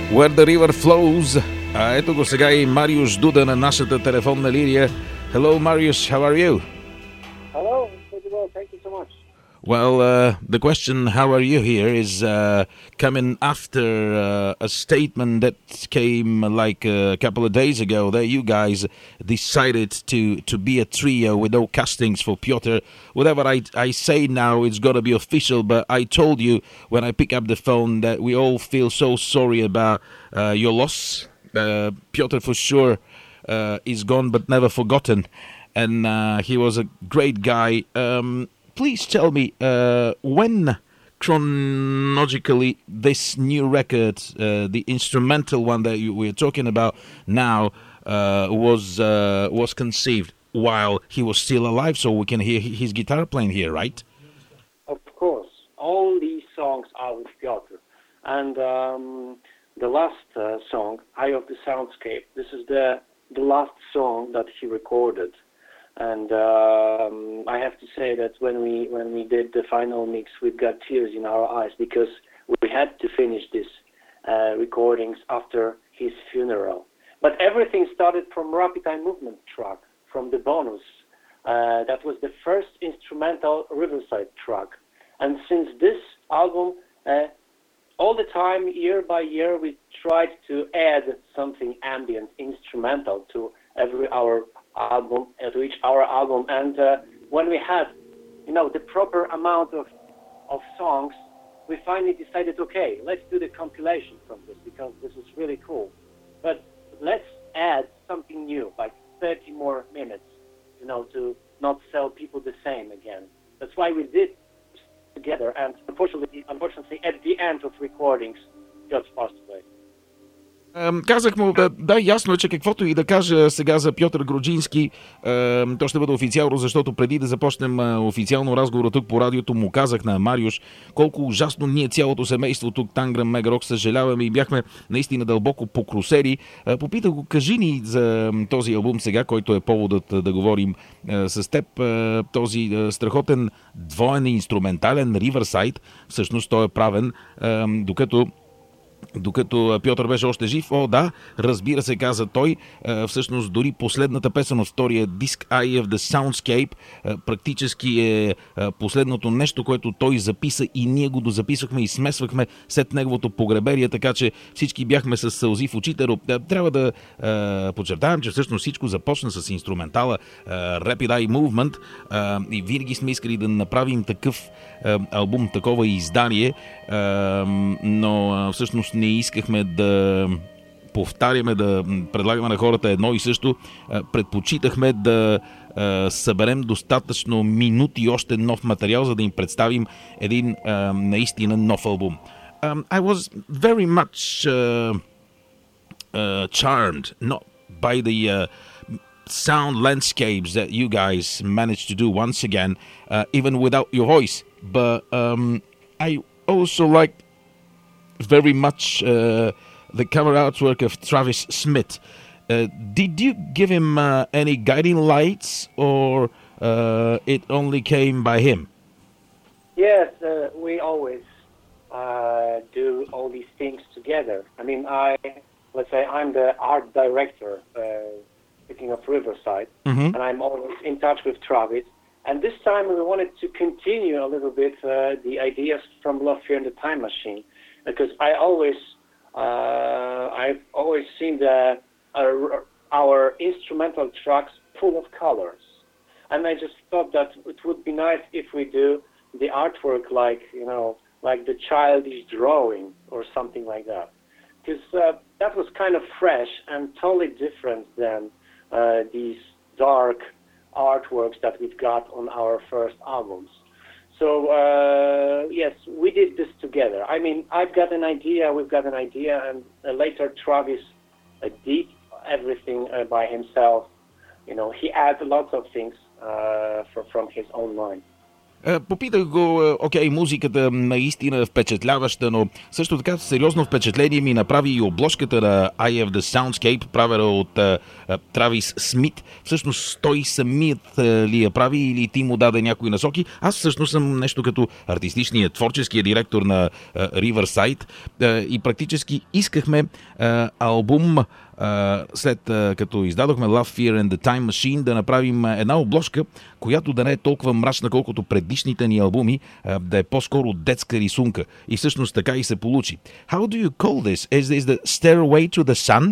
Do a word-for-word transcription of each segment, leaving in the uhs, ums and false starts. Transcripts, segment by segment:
Where the River Flows. А ето го сега и Мариуш Дуда на нашата телефонна линия. Hello, Marius, how are you? Hello, pretty well, thank you so much. Well, uh, the question, how are you here, is uh, coming after uh, a statement that came like a couple of days ago that you guys decided to, to be a trio with no castings for Piotr. Whatever I, I say now, it's got to be official, but I told you when I pick up the phone that we all feel so sorry about uh, your loss. Uh, Piotr, for sure, uh, is gone but never forgotten, and uh, he was a great guy. Um, Please tell me, uh, when chronologically this new record, uh, the instrumental one that you, we're talking about now, uh, was uh, was conceived while he was still alive, so we can hear his guitar playing here, right? Of course, all these songs are with Piotr. And um, the last uh, song, Eye of the Soundscape, this is the, the last song that he recorded. And um, I have to say that when we when we did the final mix, we've got tears in our eyes because we had to finish these uh, recordings after his funeral. But everything started from Rapid Eye Movement track, from the bonus. Uh, that was the first instrumental Riverside track. And since this album, uh, all the time, year by year, we tried to add something ambient, instrumental to every our album, uh, to each our album, and uh, when we had, you know, the proper amount of of songs, we finally decided, okay, let's do the compilation from this because this is really cool. But let's add something new, like thirty more minutes, you know, to not sell people the same again. That's why we did together, and unfortunately, unfortunately, at the end of recordings, just passed away. Казах му, да, да, ясно е, че каквото и да кажа сега за Пьотър Груджински, е, то ще бъде официално, защото преди да започнем е, официално разговора тук по радиото, му казах на Мариуш колко ужасно ние цялото семейство тук Танграм Мегарок съжаляваме и бяхме наистина дълбоко покрусери. Е, попитах го, кажи ни за този албум сега, който е поводът да говорим е, с теб, е, този е, страхотен двоен инструментален Riverside, всъщност той е правен, е, докато Докато Пьотър беше още жив, о да, разбира се, каза той, всъщност дори последната песен от втория диск Eye of the Soundscape практически е последното нещо, което той записа и ние го дозаписвахме и смесвахме след неговото погребение, така че всички бяхме с сълзи в очите. Трябва да подчертавам, че всъщност всичко започна с инструментала Rapid Eye Movement и винаги сме искали да направим такъв албум, такова издание, но всъщност не искахме да повтаряме, да предлагаме на хората едно и също. Предпочитахме да съберем достатъчно минути още нов материал, за да им представим един наистина нов албум. Um, I was very much uh, uh, charmed not by the uh, sound landscapes that you guys managed to do once again, uh, even without your voice. But um, I also liked very much uh, the cover artwork of Travis Smith. Uh, did you give him uh, any guiding lights, or uh, it only came by him? Yes, uh, we always uh, do all these things together. I mean, I let's say I'm the art director, uh, speaking of Riverside, mm-hmm. and I'm always in touch with Travis. And this time we wanted to continue a little bit uh, the ideas from Love, Fear, and the Time Machine. Because I always, uh, I've always seen the uh, our instrumental tracks full of colors, and I just thought that it would be nice if we do the artwork like you know, like the child is drawing or something like that. Because uh, that was kind of fresh and totally different than uh, these dark artworks that we've got on our first albums. So, uh, yes, we did this together. I mean, I've got an idea, we've got an idea, and uh, later Travis uh, did everything uh, by himself. You know, he adds lots of things uh, for, from his own mind. Попитах го, окей, музиката наистина е впечатляваща, но също така сериозно впечатление ми направи и обложката на Eye of the Soundscape, правена от Травис Смит. Всъщност той самият ли я прави или ти му даде някои насоки? Аз всъщност съм нещо като артистичният, творческия директор на Riverside и практически искахме албум, след като издадохме Love, Fear and the Time Machine, да направим една обложка, която да не е толкова мрачна, колкото предишните ни албуми, да е по-скоро детска рисунка. И всъщност така и се получи. How do you call this? Is this the Stairway to the Sun?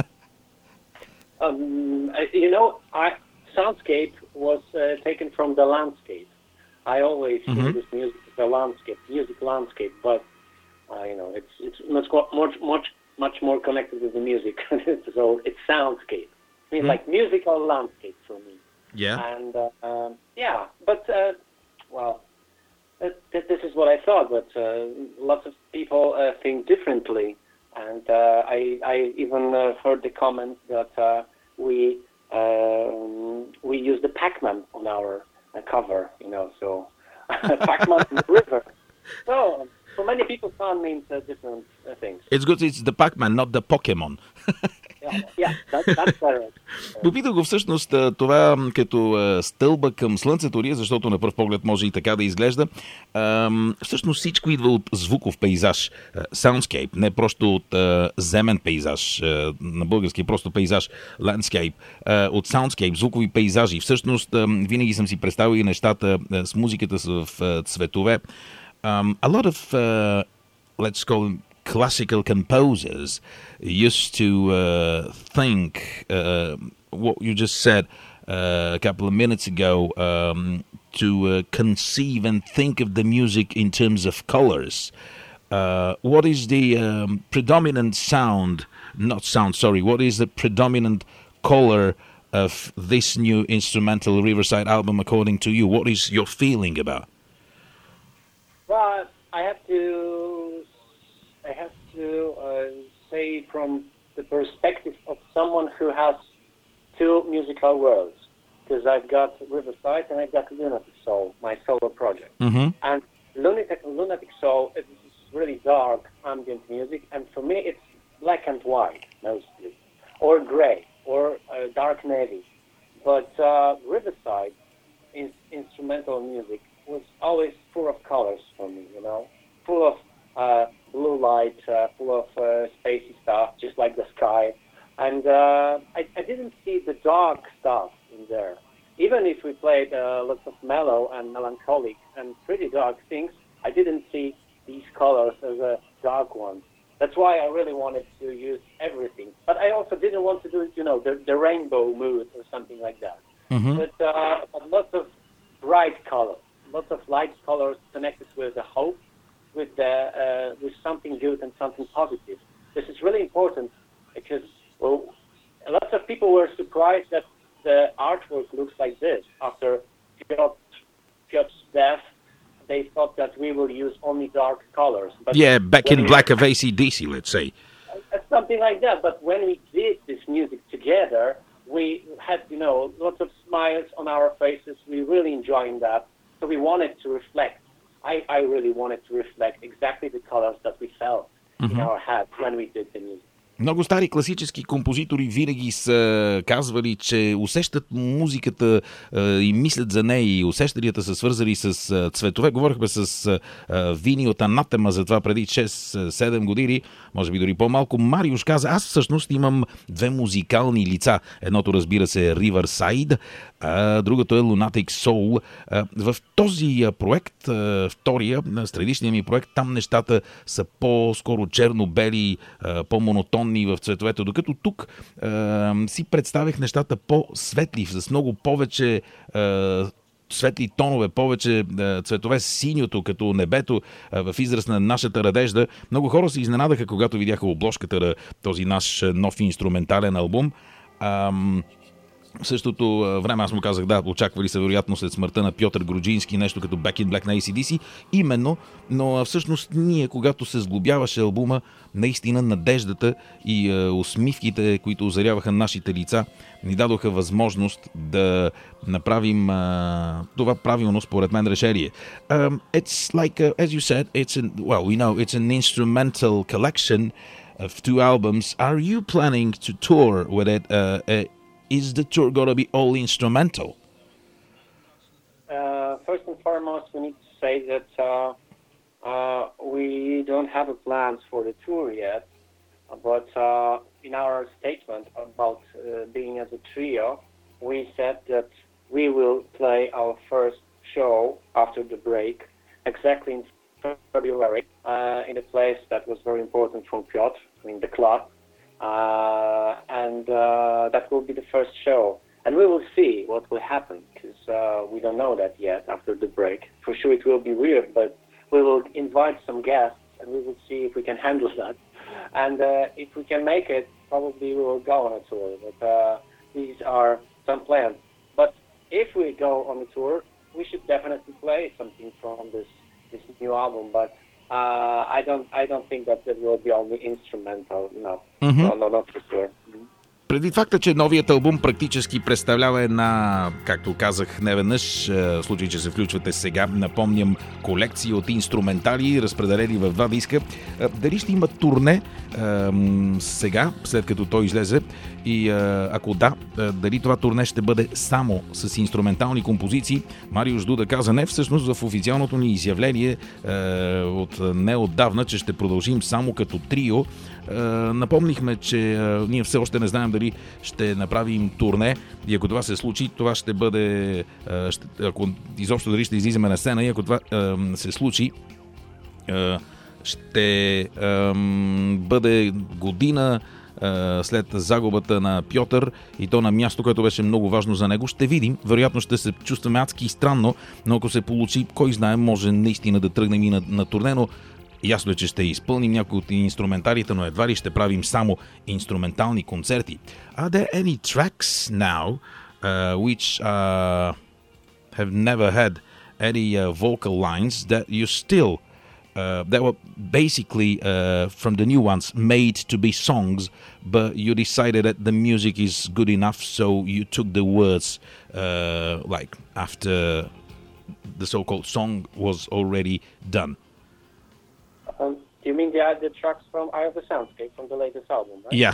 um, you know, I, Soundscape was uh, taken from the landscape. I always mm-hmm. think this music is a landscape, music landscape, but uh, you know, it's it's much much much much more connected with the music. So it's soundscape. I mean, mm. like musical landscape for me. Yeah. And uh, um, yeah, but uh, well, th- this is what I thought. But uh, lots of people uh, think differently, and uh, I I even uh, heard the comment that uh, we um, we use the Pac-Man on our uh, cover. You know, so Pac-Man in the river. So. For many people, fun means uh, different uh, things. It's good it's the Pac-Man, not the Pokemon. yeah, yeah that, that's correct. Попитах го всъщност това като стълба към слънцето ли, защото на пръв поглед може и така да изглежда. Всъщност всичко идва от звуков пейзаж. Soundscape, не просто от земен пейзаж. На български просто пейзаж. Landscape. От soundscape, звукови пейзажи. Всъщност винаги съм си представил и нещата с музиката в цветове. Um, a lot of, uh, let's call them classical composers, used to uh, think uh, what you just said uh, a couple of minutes ago, um, to uh, conceive and think of the music in terms of colors. Uh, what is the um, predominant sound, not sound, sorry, what is the predominant color of this new instrumental Riverside album according to you? What is your feeling about? Well, I have to, I have to uh, say from the perspective of someone who has two musical worlds, because I've got Riverside and I've got Lunatic Soul, my solo project. Mm-hmm. And Lunatic, Lunatic Soul is really dark ambient music, and for me it's black and white mostly, or gray, or uh, dark navy. But uh, Riverside is instrumental music. Was always full of colors for me, you know, full of uh, blue light, uh, full of uh, spacey stuff, just like the sky. And uh, I, I didn't see the dark stuff in there. Even if we played uh, lots of mellow and melancholic and pretty dark things, I didn't see these colors as a dark one. That's why I really wanted to use everything. But I also didn't want to do, you know, the, the rainbow mood or something like that. Mm-hmm. But, uh, but lots of bright colors. Lots of light colors connected with the hope, with the uh, with something good and something positive. This is really important because well, lots of people were surprised that the artwork looks like this. After Piotr, Piotr's death, they thought that we will use only dark colors. But yeah, back in black of A C D C, let's say. Something like that. But when we did this music together, we had, you know, lots of smiles on our faces. We really enjoying that. So we wanted to reflect. I, I really wanted to reflect exactly the colors that we felt mm-hmm. in our head when we did the music. Много стари класически композитори винаги са казвали, че усещат музиката е, и мислят за нея и усещанията са свързани с е, цветове. Говорихме с е, Вини от Анатема за това преди шест-седем години, може би дори по-малко. Мариуш каза, аз всъщност имам две музикални лица. Едното, разбира се, е Riverside, а другото е Lunatic Soul. Е, в този проект, е, втория, страничния ми проект, там нещата са по-скоро черно-бели, е, по-монотонни в цветовете, докато тук е, си представих нещата по-светли, с много повече е, светли тонове, повече е, цветове, синьото, като небето е, в израз на нашата радежда. Много хора се изненадаха, когато видяха обложката на този наш нов инструментален албум. Ам... В същото време аз му казах, да, очаквали са вероятно след смъртта на Пьотър Груджински нещо като Back in Black на Ей Си Ди Си, именно, но всъщност ние, когато се сглобяваше албума, наистина надеждата и е, усмивките, които озаряваха нашите лица, ни дадоха възможност да направим е, това правилно, според мен, решение. Um, it's like, uh, as you said, it's an, well, we know it's an instrumental collection of two albums. Are you planning to tour with it? Uh, uh, Is the tour going to be all instrumental? Uh, first and foremost, we need to say that uh, uh, we don't have a plans for the tour yet, but uh, in our statement about uh, being as a trio, we said that we will play our first show after the break, exactly in February, uh, in a place that was very important from Piotr, in the club. Uh, and uh, that will be the first show. And we will see what will happen, because uh, we don't know that yet after the break. For sure it will be weird, but we will invite some guests, and we will see if we can handle that. And uh, if we can make it, probably we will go on a tour. But uh, these are some plans. But if we go on a tour, we should definitely play something from this, this new album. But Uh, I don't. I don't think that it will be only instrumental. No, mm-hmm. no, no, not for sure. Mm-hmm. Предвид факта, че новият албум практически представлява една, както казах неведнъж, в случай, че се включвате сега, напомням, колекция от инструментали, разпределени в два диска. Дали ще има турне сега, след като той излезе? И ако да, дали това турне ще бъде само с инструментални композиции? Мариуш Дуда каза не, всъщност в официалното ни изявление от неотдавна, че ще продължим само като трио. Напомнихме, че ние все още не знаем дали ще направим турне и ако това се случи, това ще бъде, ще, ако изобщо дали ще излизаме на сцена и ако това се случи, ще бъде година след загубата на Пьотър и то на място, което беше много важно за него. Ще видим. Вероятно ще се чувстваме адски и странно, но ако се получи, кой знае, може наистина да тръгнем и на, на турне, но ясно е, че ще изпълним някои от инструменталите, но едва ли ще правим само инструментални концерти. Are there any tracks now uh, which uh, have never had any uh, vocal lines that you still Uh, that were basically uh, from the new ones made to be songs, but you decided that the music is good enough, so you took the words uh, like after the so-called song was already done? Um, do you mean the the tracks from Eye of the Soundscape from the latest album, right? Yeah.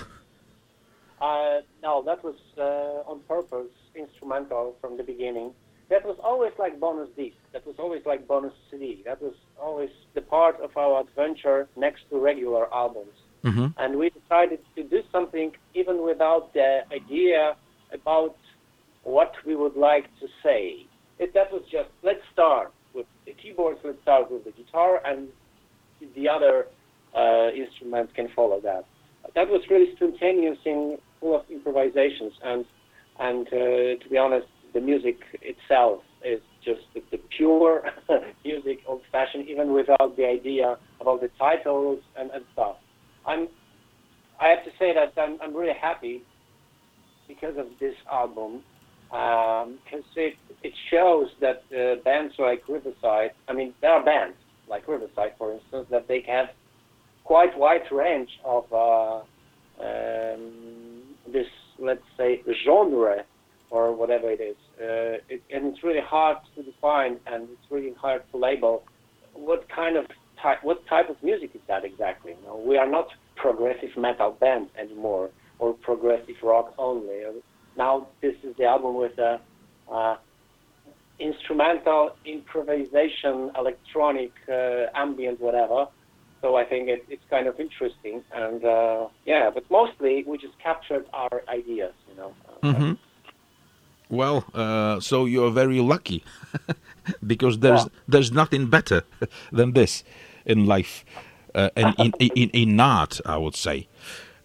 Uh, no, that was uh, on purpose, instrumental from the beginning. That was always like bonus disc. That was always like bonus C D. That was always the part of our adventure next to regular albums. Mm-hmm. And we decided to do something even without the idea about what we would like to say. It, that was just, let's start with the keyboards, let's start with the guitar, and the other uh, instruments can follow that. That was really spontaneous and full of improvisations. And, and uh, to be honest, the music itself is just the, the pure music, old-fashioned, even without the idea about the titles and, and stuff. I'm, I have to say that I'm, I'm really happy because of this album, because um, it, it shows that uh, bands like Riverside, I mean, there are bands like Riverside, for instance, that they have quite wide range of uh, um, this, let's say, genre, or whatever it is. Uh, it, and it's really hard to define, and it's really hard to label what kind of type, what type of music is that exactly. You know, we are not progressive metal band anymore, or progressive rock only. Now this is the album with a uh, instrumental, improvisation, electronic, uh, ambient, whatever. So I think it, it's kind of interesting, and uh, yeah, but mostly we just captured our ideas, you know. Mm-hmm. Well, uh, so you're very lucky because there's yeah. there's nothing better than this in life uh, and in, in in art, I would say.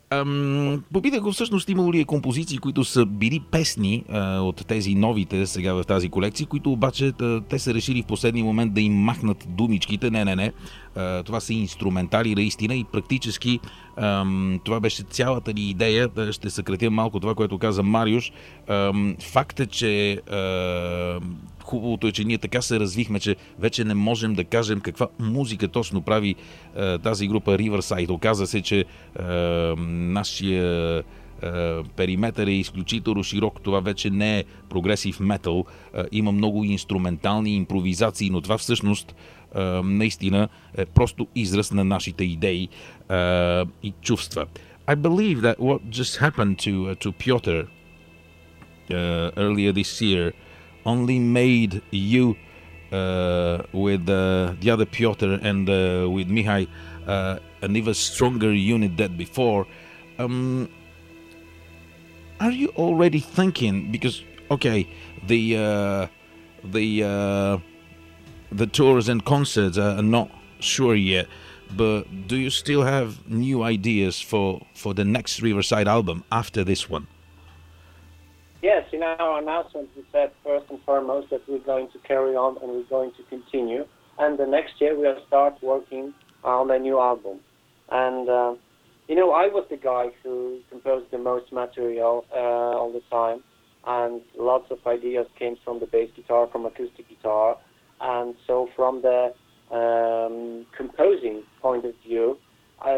Ам, попитах го всъщност имало ли е композиции, които са били песни а, от тези новите сега в тази колекция, които обаче а, те са решили в последния момент да им махнат думичките. Не, не, не. А, това са инструментали наистина и практически ам, това беше цялата ни идея. Ще съкратя малко това, което каза Мариуш. Ам, факт е, че а, хубавото е, че ние така се развихме, че вече не можем да кажем каква музика точно прави а, тази група Riverside. Оказа се, че а, нашия а, периметър е изключително широк. Това вече не е прогресив метал. А, има много инструментални импровизации, но това всъщност а, наистина е просто израз на нашите идеи а, и чувства. I believe that what just happened to, uh, to Piotr uh, earlier this year only made you uh, with uh, the other Piotr and uh, with Mihai uh, an even stronger unit than before. Um, are you already thinking, because okay, the uh, the uh, the tours and concerts are not sure yet, but do you still have new ideas for for the next Riverside album after this one? Yes, in our announcement we said first and foremost that we're going to carry on and we're going to continue. And the next year we'll start working on a new album. And, uh, you know, I was the guy who composed the most material uh, all the time. And lots of ideas came from the bass guitar, from acoustic guitar. And so from the um, composing point of view, I...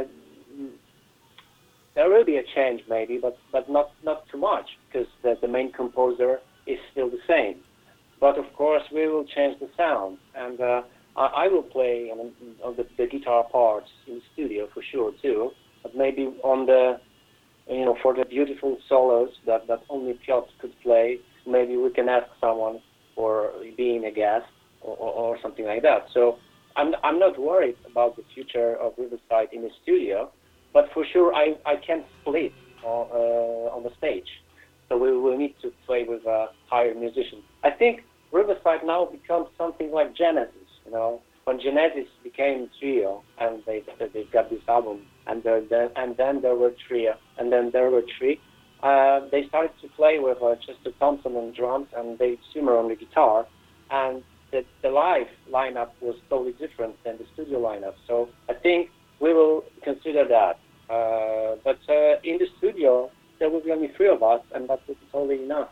there will be a change maybe, but, but not, not too much, because the, the main composer is still the same. But of course we will change the sound, and uh, I, I will play on, on the, the guitar parts in the studio for sure too, but maybe on the, you know, for the beautiful solos that, that only Piotr could play, maybe we can ask someone for being a guest or, or, or something like that. So I'm, I'm not worried about the future of Riverside in the studio. But for sure, I, I can't split on, uh, on the stage. So we will need to play with uh, higher musicians. I think Riverside now becomes something like Genesis, you know. When Genesis became trio, and they they got this album, and there, and then there were trio, and then there were three. Uh, they started to play with uh, Chester Thompson on drums and Dave Zimmer on the guitar, and the, the live lineup was totally different than the studio lineup. So I think we will consider that. Uh, but uh, in the studio, there will be only three of us, and that will be totally enough.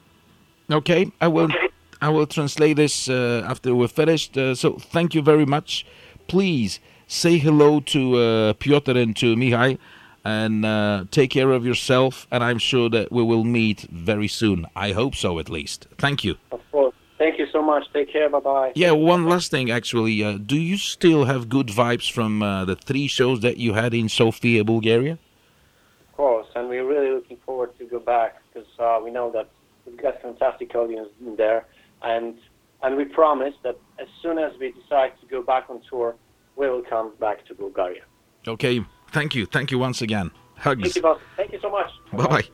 Okay, I will I will translate this uh, after we're finished. Uh, so thank you very much. Please say hello to uh, Piotr and to Mihai, and uh, take care of yourself, and I'm sure that we will meet very soon. I hope so, at least. Thank you. Of course. Thank you so much. Take care. Bye-bye. Yeah, one last thing, actually. Uh, do you still have good vibes from uh, the three shows that you had in Sofia, Bulgaria? Of course, and we're really looking forward to go back, because uh, we know that we've got fantastic audience in there, and and we promise that as soon as we decide to go back on tour, we will come back to Bulgaria. Okay, thank you. Thank you once again. Hugs. Thank you, boss. Thank you so much. Bye-bye.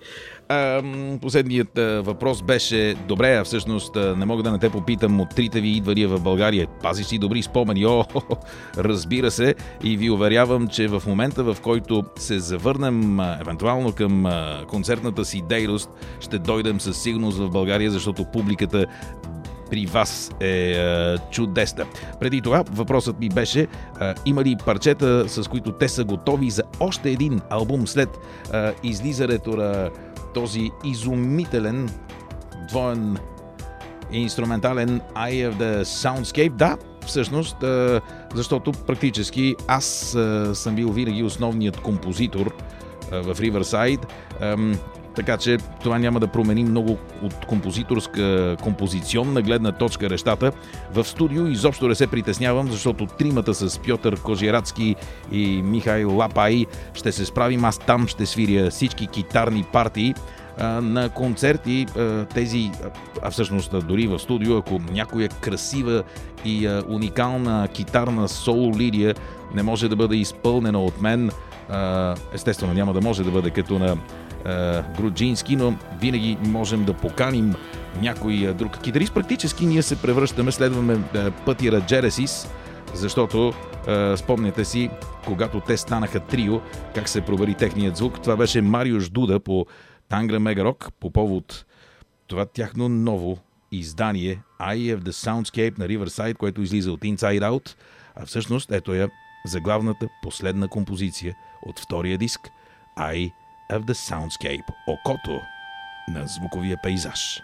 Uh, последният uh, въпрос беше: добре, а всъщност uh, не мога да не те попитам от трите ви идвания в България. Пазиш си добри спомени? О, разбира се, и ви уверявам, че в момента, в който се завърнем uh, евентуално към uh, концертната си дейност, ще дойдем със сигурност в България, защото публиката при вас е, е чудесна. Преди това въпросът ми беше: е, има ли парчета, с които те са готови за още един албум след е, излизането на този изумителен двоен инструментален Eye of the Soundscape? Да, всъщност, е, защото практически аз е, съм бил винаги основният композитор е, в Riverside. Е, Така че това няма да промени много от композиторска, композиционна гледна точка нещата. В студио изобщо не се притеснявам, защото тримата с Пьотър Кожерацки и Михаил Лапай ще се справим. Аз там ще свиря всички китарни партии. А, на концерти а, тези, а всъщност дори в студио, ако някоя красива и а, уникална китарна соло-лидия не може да бъде изпълнена от мен, а, естествено няма да може да бъде като на Груджински, но винаги можем да поканим някой друг китарист. Практически ние се превръщаме, следваме пътя на Genesis, защото е, спомняте си, когато те станаха трио, как се провери техният звук. Това беше Мариуш Дуда по Тангра Мегарок по повод това тяхно ново издание Eye of the Soundscape на Riverside, което излиза от Inside Out, а всъщност ето я заглавната последна композиция от втория диск Eye of the Soundscape, окото на звуковия пейзаж.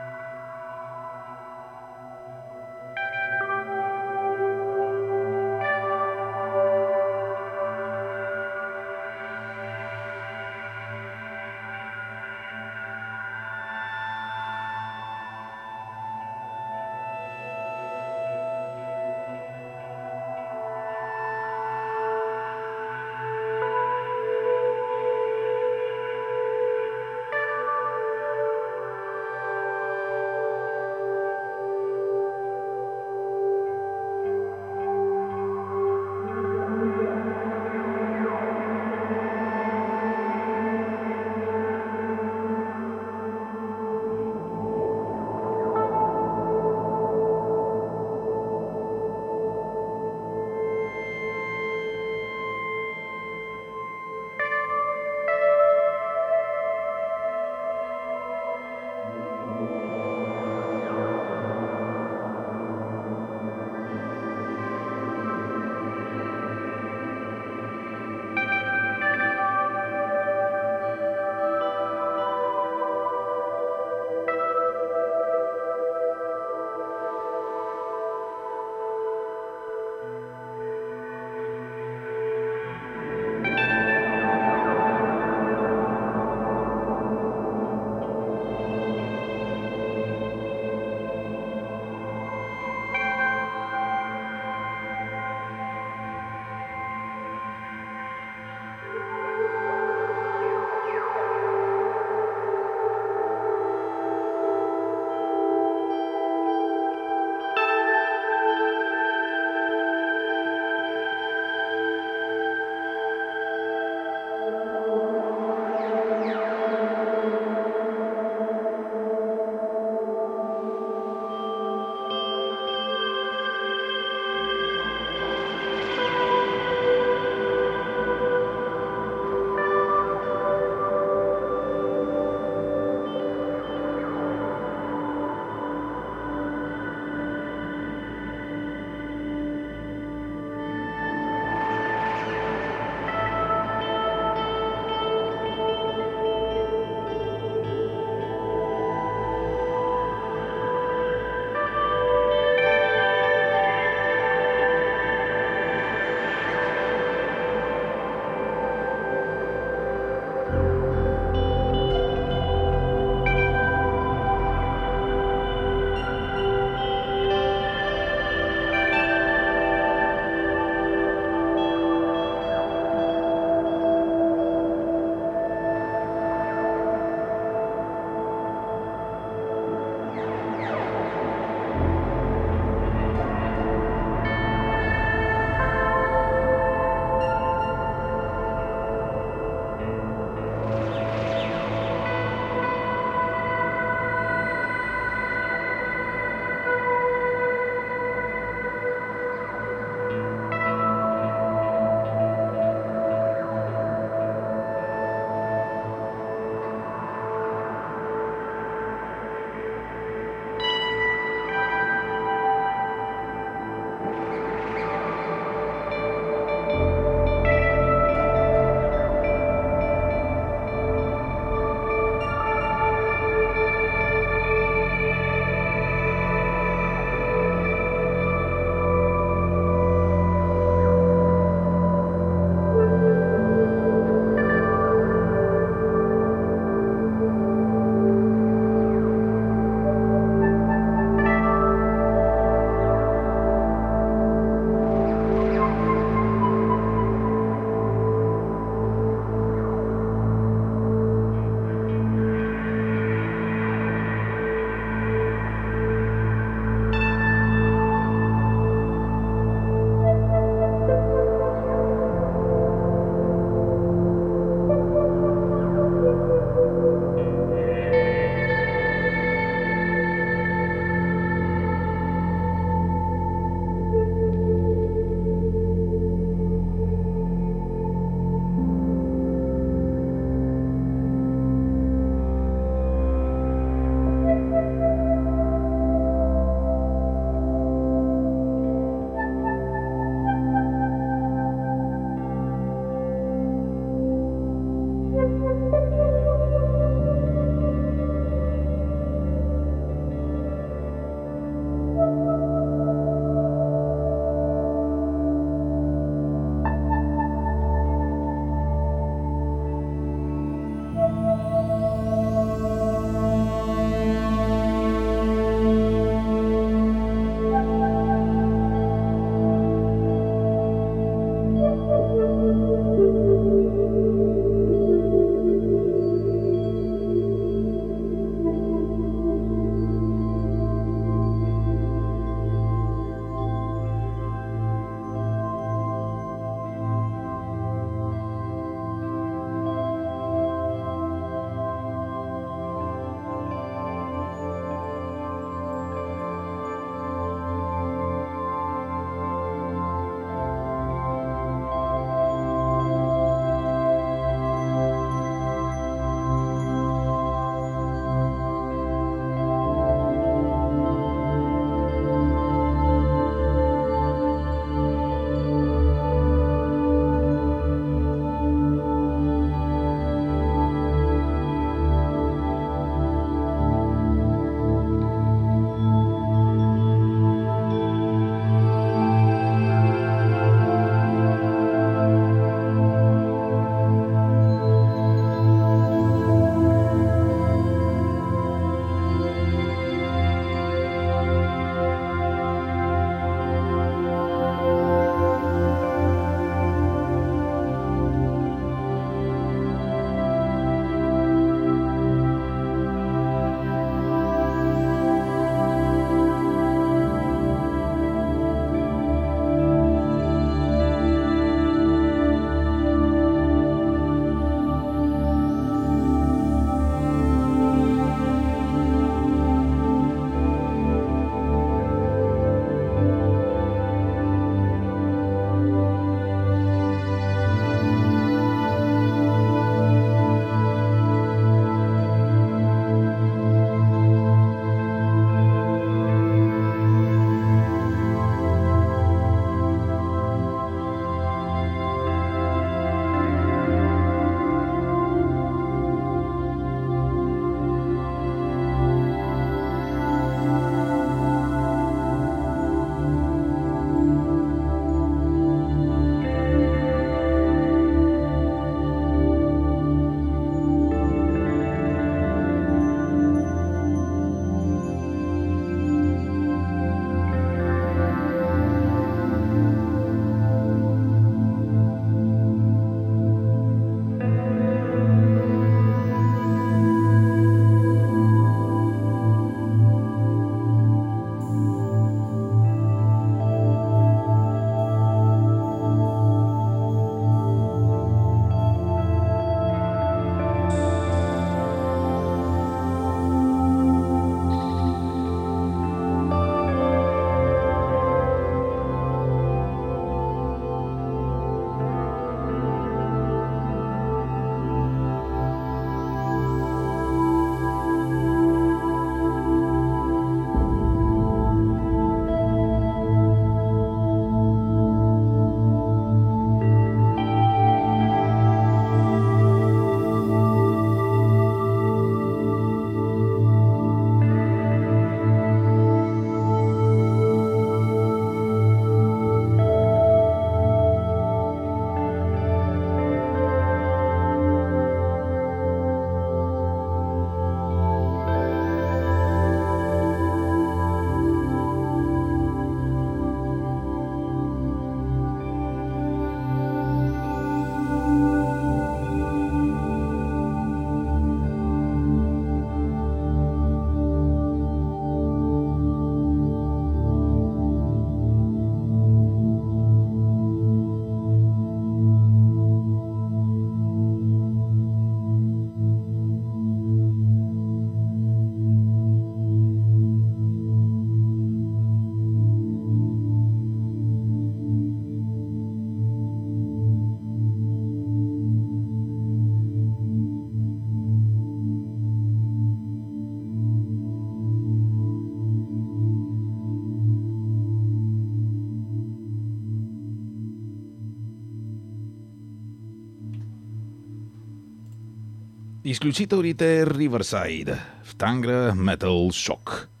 Изключителните Riverside в Tangra Metal Shock.